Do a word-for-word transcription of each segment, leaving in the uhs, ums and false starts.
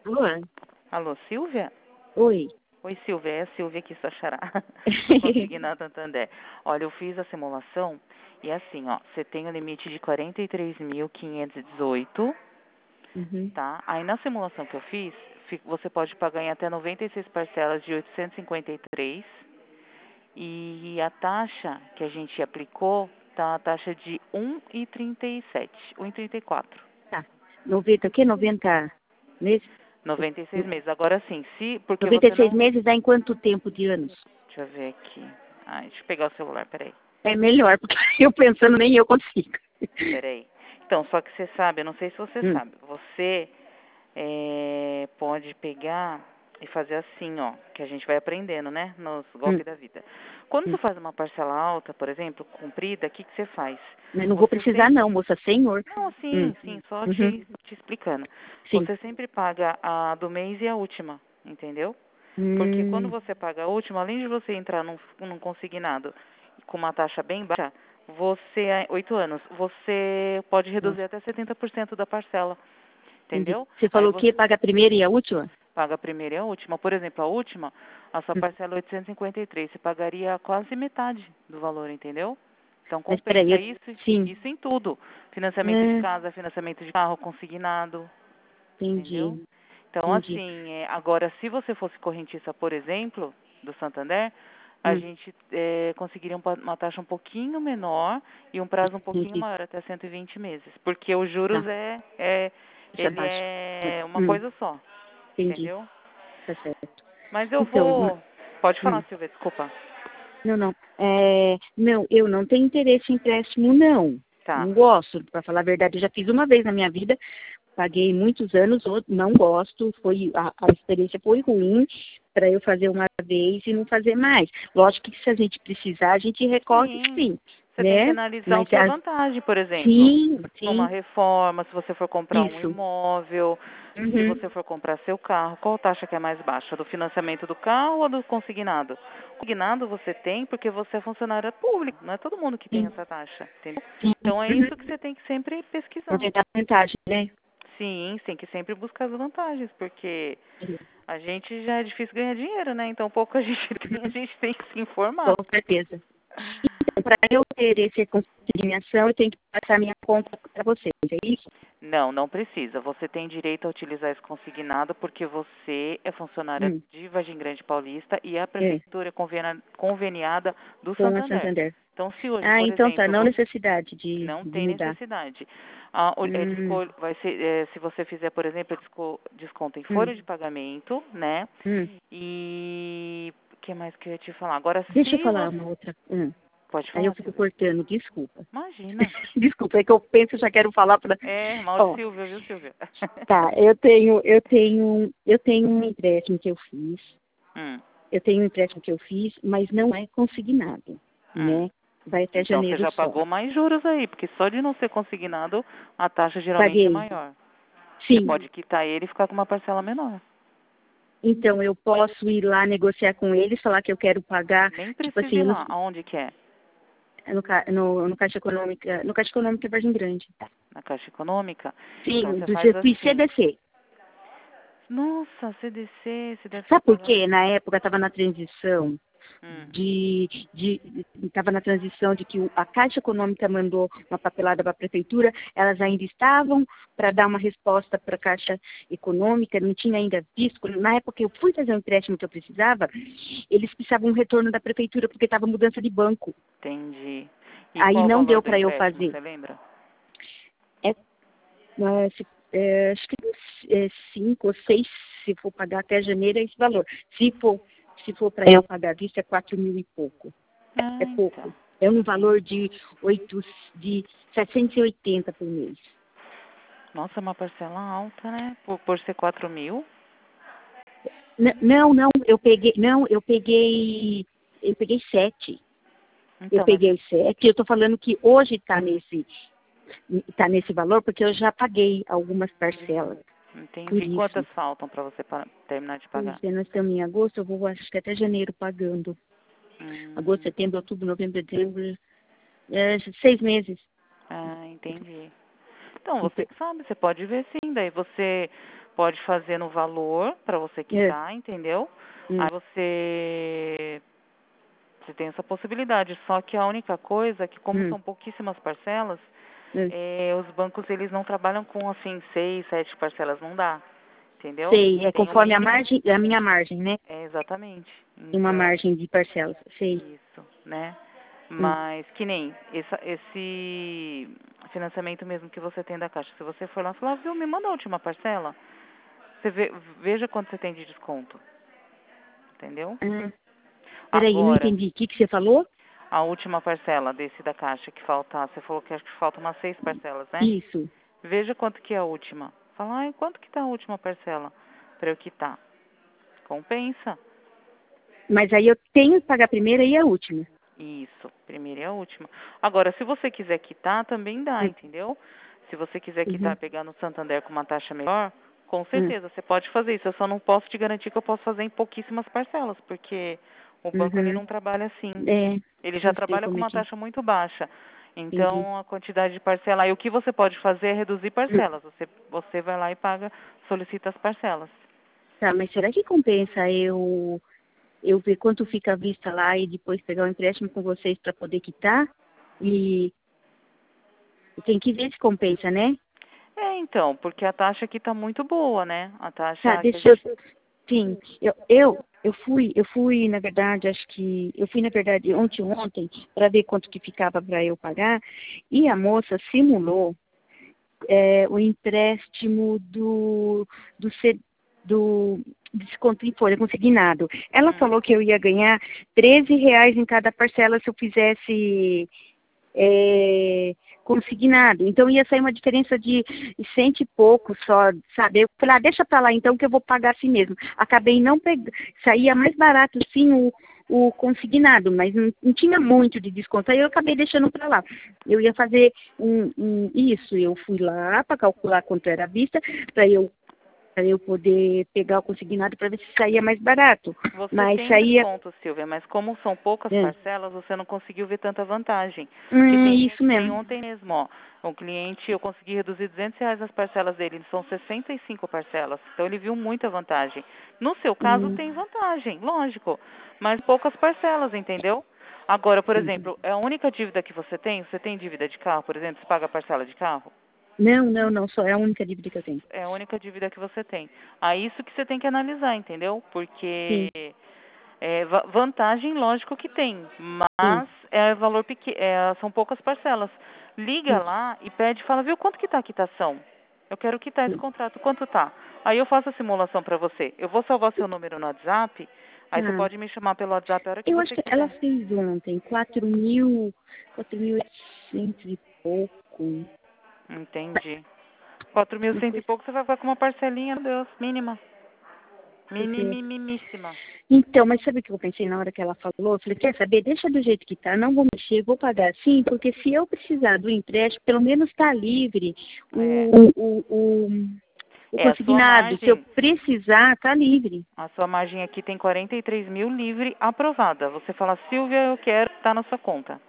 Alô? Alô, Silvia? Oi. Oi, Silvia, é a Silvia aqui, sua xará. Do Consignado Santander. Olha, eu fiz a simulação e assim, ó, você tem o limite de quarenta e três mil quinhentos e dezoito, Uhum. tá? Aí na simulação que eu fiz, fi- você pode pagar em até noventa e seis parcelas de oitocentos e cinquenta e três e a taxa que a gente aplicou tá a taxa de um vírgula trinta e sete, um vírgula trinta e quatro. Tá. noventa, o quê? noventa meses? noventa e seis meses. Agora sim, se porque noventa você e seis não. meses dá em quanto tempo de anos? Deixa eu ver aqui. Ai, deixa eu pegar o celular, peraí. É melhor, porque eu pensando nem eu consigo. Peraí. Então, só que você sabe, eu não sei se você Hum, sabe, você é, pode pegar e fazer assim, ó, que a gente vai aprendendo, né, nos hum, golpes da vida. Quando você hum. faz uma parcela alta, por exemplo, comprida, o que, que você faz? Mas não vou Você precisar sempre... não, moça, senhor. Não, Hum, sim, sim, só uhum, te, te explicando. sim. Você sempre paga a do mês e a última, entendeu? Porque quando Hum, você paga a última, além de você entrar num, num consignado com uma taxa bem baixa, você, é oito anos, você pode reduzir nossa, até setenta por cento da parcela, entendi. entendeu? Você Aí falou o quê? você Paga a primeira e a última? paga a primeira e a última. Por exemplo, a última, a sua Hum. parcela é oitocentos e cinquenta e três, você pagaria quase metade do valor, entendeu? Então Mas peraí, compensa eu... isso, sim. isso em tudo. Financiamento de É, casa, financiamento de carro, consignado, entendeu? entendi, Então, entendi. assim, é, agora, se você fosse correntista, por exemplo, do Santander, a Hum, gente é, conseguiria um pa- uma taxa um pouquinho menor e um prazo um pouquinho entendi. maior, até cento e vinte meses. Porque os Tá, juros é, é deixa ele abaixo. é uma Hum, coisa só, entendi, entendeu? tá certo. Mas eu Então, vou... Pode hum. falar, Silvia, desculpa. Não, não. É, não, eu não tenho interesse em empréstimo, não. Tá. Não gosto, para falar a verdade, eu já fiz uma vez na minha vida, paguei muitos anos, outro- não gosto, foi, a, a experiência foi ruim para eu fazer uma vez e não fazer mais. Lógico que se a gente precisar, a gente recorre Sim. sim, Você tem que né? analisar o Mas que é as, vantagem, por exemplo, sim, numa sim, reforma, se você for comprar um isso. imóvel, se Uhum, você for comprar seu carro, qual taxa que é mais baixa? Do financiamento do carro ou do consignado? O consignado você tem porque você é funcionária pública, não é todo mundo que tem sim, essa taxa, entendeu? sim. Então é Uhum. isso que você tem que sempre pesquisar. Aproveitar a vantagem, né? Sim, você tem que sempre buscar as vantagens, porque a gente já é difícil ganhar dinheiro, né? Então pouco a gente tem, a gente tem que se informar. Com certeza. Para eu ter esse consignação, eu tenho que passar minha conta para vocês, é isso? Não, não precisa. Você tem direito a utilizar esse consignado porque você é funcionária Hum, de Vargem Grande Paulista e a é, prefeitura é convena- conveniada do com a Santander. Santander. Então, se hoje, Ah, por então tá, exemplo, não você necessidade de, não de tem mudar. necessidade, ah, o- é, Hum, desco- vai ser, é, se você fizer, por exemplo, desco- desconto em hum, folha de pagamento, né? hum. E o que mais que eu ia te falar? Agora, Deixa eu se falar você... uma outra. Hum. Pode Aí eu falar, fico Silvia. cortando, desculpa. Imagina. Desculpa, é que eu penso e já quero falar para. É, mal de Ó, Silvia, viu, Silvia? tá, eu tenho, eu tenho, eu tenho um empréstimo que eu fiz. hum, Eu tenho um empréstimo que eu fiz, mas não é consignado, hum. né? Vai até Então você janeiro já só. pagou mais juros aí, porque só de não ser consignado, a taxa geralmente é Paguei. maior. Você Sim. pode quitar ele e ficar com uma parcela menor. Então eu posso ir lá negociar com eles, falar que eu quero pagar, Nem tipo precisa assim, ir no, lá. Aonde que é? no, ca- no, no Caixa Econômica, no Caixa Econômica Vargem Grande. Na Caixa Econômica? Então Sim, você do faz circuito assim. C D C. Nossa, C D C, você deve ter Sabe por pagado. quê? Na época estava na transição Hum, de estava na transição de que o- a Caixa Econômica mandou uma papelada para a prefeitura, elas ainda estavam para dar uma resposta para a Caixa Econômica, não tinha ainda visto. Na época que eu fui fazer o empréstimo que eu precisava, eles precisavam um retorno da prefeitura porque estava mudança de banco. entendi. E Aí qual o não valor deu do para eu empréstimo, fazer. você lembra? É, mas, é, acho que é, cinco ou seis, se for pagar até janeiro, é esse valor. Se for, se for para eu pagar à vista, é quatro mil e pouco. Ah, É então. pouco. É um valor de, oito, de setecentos e oitenta por mês. Nossa, é uma parcela alta, né? Por, por ser quatro mil? N- Não, não, eu peguei, não, eu peguei, eu peguei sete. Eu Então, mas você... peguei sete. Eu estou falando que hoje está nesse, tá nesse valor porque eu já paguei algumas parcelas. Por Entendi. isso. Quantas faltam para você pa- terminar de Pois pagar? é, nós estamos em agosto, eu vou acho que até janeiro pagando. Agosto, Hum, setembro, outubro, novembro, dezembro. É, seis meses. ah, entendi. Então, você Ente- que sabe, você pode ver sim, daí você pode fazer no valor para você É. quitar, entendeu? Hum. Aí você, você tem essa possibilidade. Só que a única coisa é que como Hum. são pouquíssimas parcelas, Hum. é, os bancos eles não trabalham com assim seis, sete parcelas, não dá, entendeu? Sei, é Tem o conforme a mínimo. margem, a minha margem, né? É, exatamente. Tem uma Então, margem de parcelas, sei. isso, né? Hum. Mas que nem essa, esse financiamento mesmo que você tem da Caixa. Se você for lá e falar, viu, me manda a última parcela, você vê, veja quanto você tem de desconto. Entendeu? Ah, peraí, não Agora, entendi. O que, que você falou? a última parcela desse da Caixa que falta, você falou que acho que falta umas seis parcelas, né? Isso. Veja quanto que é a última. Fala, ai, quanto que tá a última parcela para eu quitar? Compensa. Mas aí eu tenho que pagar a primeira e a última. Isso, primeira e a última. Agora, se você quiser quitar, também dá, Hum. entendeu? Se você quiser quitar Uhum. pegar no Santander com uma taxa melhor, com Hum. certeza, você pode fazer isso. Eu só não posso te garantir que eu posso fazer em pouquíssimas parcelas, porque o banco ele Uhum. não trabalha assim. É, Ele já eu sei trabalha com como é uma que. taxa muito baixa. Entendi. Então, a quantidade de parcela, aí o que você pode fazer é reduzir Hum. parcelas. Você, você vai lá e paga, solicita as parcelas. Tá, mas será que compensa eu eu ver quanto fica a vista lá e depois pegar o empréstimo com vocês para poder quitar? E tem que ver se compensa, né? É, então, porque a taxa aqui está muito boa, né? A Tá, taxa que a deixa eu. gente... Sim, eu, eu, eu fui, eu fui, na verdade, acho que. Eu fui, na verdade, ontem ontem, para ver quanto que ficava para eu pagar, e a moça simulou é, o empréstimo do, do, C- do desconto em folha consignado. Ela Hum. falou que eu ia ganhar treze reais em cada parcela se eu fizesse é, consignado. Então ia sair uma diferença de cento e pouco só, sabe? Eu falei, ah, deixa pra lá então que eu vou pagar assim mesmo. Acabei não pegando, saía mais barato sim o, o consignado, mas não, não tinha muito de desconto. Aí eu acabei deixando pra lá. Eu ia fazer um, um, isso, eu fui lá para calcular quanto era a vista, para eu para eu poder pegar o consignado para ver se saía mais barato. Você Mas tem saía. desconto, Silvia, mas como são poucas É. parcelas, você não conseguiu ver tanta vantagem. Que Hum, tem, isso que nem mesmo. ontem mesmo, ó. Um cliente, eu consegui reduzir duzentos reais as parcelas dele, são sessenta e cinco parcelas. Então ele viu muita vantagem. No seu caso Hum, tem vantagem, lógico, mas poucas parcelas, entendeu? Agora, por entendi. exemplo, é a única dívida que você tem? Você tem dívida de carro, por exemplo? Você paga a parcela de carro? Não, não, não, só é a única dívida que eu tenho. É a única dívida que você tem. Aí isso que você tem que analisar, entendeu? Porque Sim, é, va- vantagem, lógico que tem, sim, mas é valor pequeno, são poucas parcelas. Liga sim, lá e pede, fala, viu, quanto que tá a quitação? Eu quero quitar esse sim. contrato, quanto tá? Aí eu faço a simulação para você. Eu vou salvar seu número no WhatsApp, aí você Ah, pode me chamar pelo WhatsApp a hora que eu acho você que ela quiser. fez ontem quatro mil, quatro mil e oitocentos e pouco. Entendi. Quatro mil Uma cento e coisa, pouco, você vai ficar com uma parcelinha, meu Deus, mínima. pois é. Minimíssima. Então, mas sabe o que eu pensei na hora que ela falou? Eu falei, quer saber? Deixa do jeito que tá, não vou mexer, vou pagar assim, porque se eu precisar do empréstimo, pelo menos está livre É. o, o, o, o É, a sua consignado. Se eu margem, precisar, tá livre. a sua margem aqui tem quarenta e três mil livre aprovada. Você fala, Silvia, eu quero, tá na sua conta.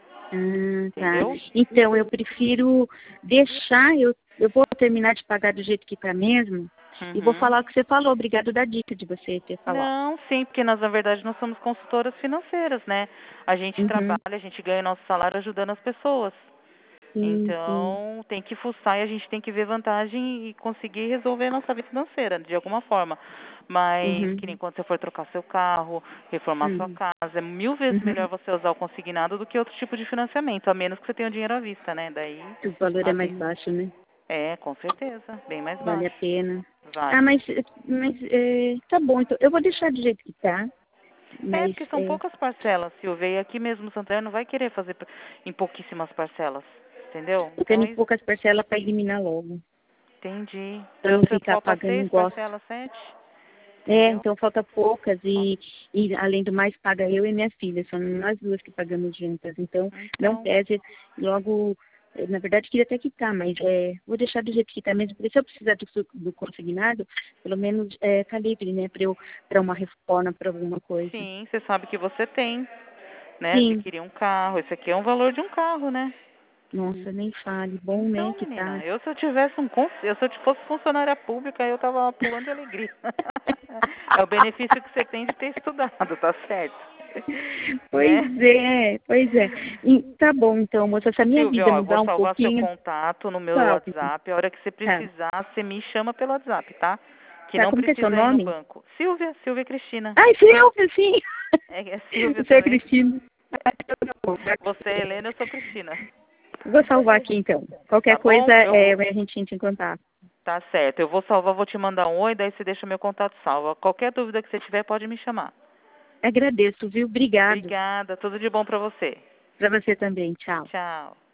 Ah, tá. Entendeu? Então, eu prefiro deixar, eu, eu vou terminar de pagar do jeito que está mesmo, e vou Uhum. falar o que você falou. Obrigado da dica de você ter falado. Não, sim, porque nós, na verdade, nós somos consultoras financeiras, né? A gente Uhum. trabalha, a gente ganha nosso salário ajudando as pessoas. Sim, sim. Então, tem que fuçar e a gente tem que ver vantagem e conseguir resolver a nossa vida financeira, de alguma forma. Mas, Uhum. que nem quando você for trocar seu carro, reformar sua Uhum. casa, é mil vezes melhor Uhum. você usar o consignado do que outro tipo de financiamento, a menos que você tenha o dinheiro à vista, né? Daí, O valor é a mais vi- baixo, né? é, com certeza, bem mais Vale a baixo. pena. Ah, Vale. mas, mas é, tá bom, então eu vou deixar do jeito que tá, É, mas porque são é, poucas parcelas, Silvia, e aqui mesmo o Santander não vai querer fazer p- em pouquíssimas parcelas, entendeu? eu Então, quero é em isso. poucas parcelas para eliminar logo. Entendi. Para Então, não você ficar falta pagando, seis não gosto. parcelas, sete? É, Entendeu? então falta poucas e, e além do mais paga eu e minha filha, são nós duas que pagamos juntas. Então, não Então, pese, logo, eh, na verdade queria até quitar, mas é, vou deixar do jeito que está mesmo, porque se eu precisar do, su- do consignado, pelo menos é, tá livre, né, para eu para uma reforma, para alguma coisa. sim, você sabe que você tem, né? Você Sim, queria um carro, esse aqui é um valor de um carro, né? Nossa, nem fale. Bom, né, Então, que menina, tá. eu se eu tivesse um cons- eu se eu fosse funcionária pública, eu tava pulando de alegria. É o benefício que você tem de ter estudado, tá certo? Pois Né? é, pois é. E tá bom, então, moça, se a minha Silvia, vida ó, eu vou mudar um salvar seu pouquinho, contato no meu salve. WhatsApp. A hora que você Tá. precisar, você me chama pelo WhatsApp, tá? Que Tá, não como que é seu precisa ir no nome? banco. Silvia, Silvia Cristina. Ai, Silvia, sim. É, é Silvia Você é também? Cristina. Você é Helena, eu sou Cristina. Vou salvar aqui, então. Qualquer Tá coisa, bom? Eu é, vou. a gente entra em contato. Tá certo. Eu vou salvar, vou te mandar um oi, daí você deixa meu contato salvo. Qualquer dúvida que você tiver, pode me chamar. Agradeço, viu? Obrigado. Obrigada. Tudo de bom pra você. Para você também. Tchau. Tchau.